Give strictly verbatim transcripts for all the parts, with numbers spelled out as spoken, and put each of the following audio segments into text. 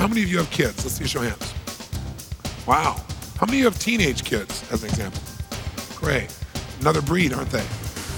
many of you have kids? Let's see, show of hands. Wow. How many of you have teenage kids, as an example? Great. Another breed, aren't they?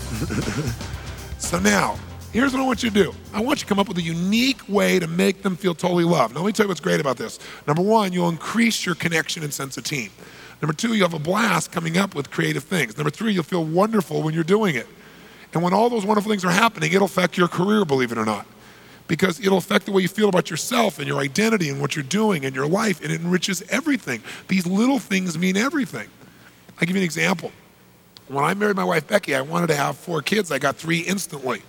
So now, here's what I want you to do. I want you to come up with a unique way to make them feel totally loved. Now, let me tell you what's great about this. Number one, you'll increase your connection and sense of team. Number two, you'll have a blast coming up with creative things. Number three, you'll feel wonderful when you're doing it. And when all those wonderful things are happening, it'll affect your career, believe it or not. Because it'll affect the way you feel about yourself and your identity and what you're doing and your life, and it enriches everything. These little things mean everything. I'll give you an example. When I married my wife, Becky, I wanted to have four kids. I got three instantly.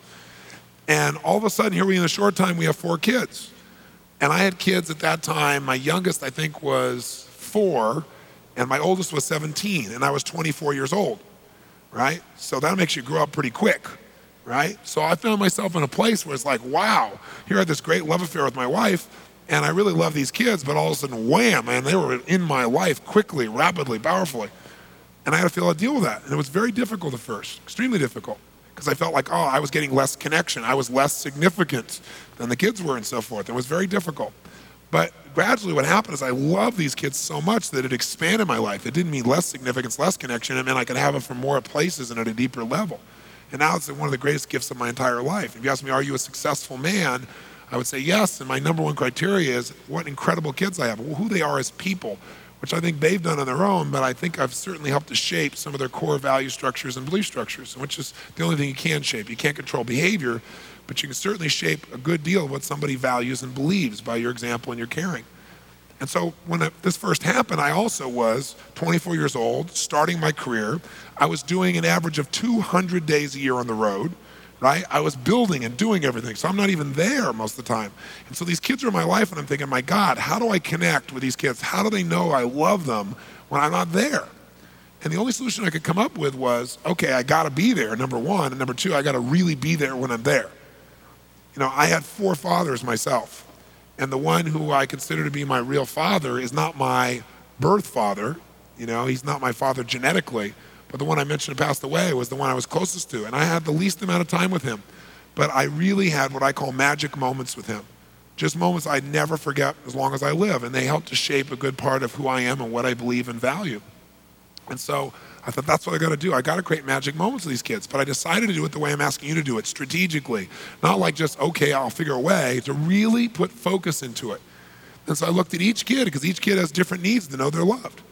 And all of a sudden, here we in a short time, we have four kids. And I had kids at that time. My youngest, I think, was four, and my oldest was seventeen, and I was twenty-four years old, right? So that makes you grow up pretty quick, right? So I found myself in a place where it's like, wow, here I had this great love affair with my wife, and I really love these kids, but all of a sudden, wham, man, they were in my life quickly, rapidly, powerfully. And I had to feel how to deal with that. And it was very difficult at first, extremely difficult, because I felt like, oh, I was getting less connection. I was less significant than the kids were and so forth. It was very difficult. But gradually what happened is I loved these kids so much that it expanded my life. It didn't mean less significance, less connection. It meant I could have them from more places and at a deeper level. And now it's one of the greatest gifts of my entire life. If you ask me, are you a successful man? I would say yes, and my number one criteria is what incredible kids I have, who they are as people, which I think they've done on their own, but I think I've certainly helped to shape some of their core value structures and belief structures, which is the only thing you can shape. You can't control behavior, but you can certainly shape a good deal of what somebody values and believes by your example and your caring. And so when this first happened, I also was twenty-four years old, starting my career. I was doing an average of two hundred days a year on the road, right? I was building and doing everything, so I'm not even there most of the time. And so these kids are in my life, and I'm thinking, my God, how do I connect with these kids? How do they know I love them when I'm not there? And the only solution I could come up with was, okay, I gotta be there, number one, and number two, I gotta really be there when I'm there. You know, I had four fathers myself, and the one who I consider to be my real father is not my birth father. You know, he's not my father genetically, but the one I mentioned who passed away was the one I was closest to, and I had the least amount of time with him. But I really had what I call magic moments with him. Just moments I'd never forget as long as I live, and they helped to shape a good part of who I am and what I believe and value. And so I thought, that's what I gotta do. I gotta create magic moments with these kids, but I decided to do it the way I'm asking you to do it, strategically. Not like just, okay, I'll figure a way, to really put focus into it. And so I looked at each kid, because each kid has different needs to know they're loved.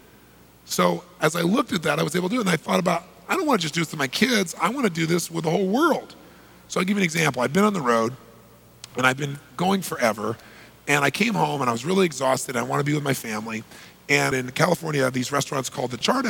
So as I looked at that, I was able to do it, and I thought about, I don't wanna just do this to my kids, I wanna do this with the whole world. So I'll give you an example. I've been on the road, and I've been going forever, and I came home, and I was really exhausted, I wanna be with my family, and in California, these restaurants called the Chart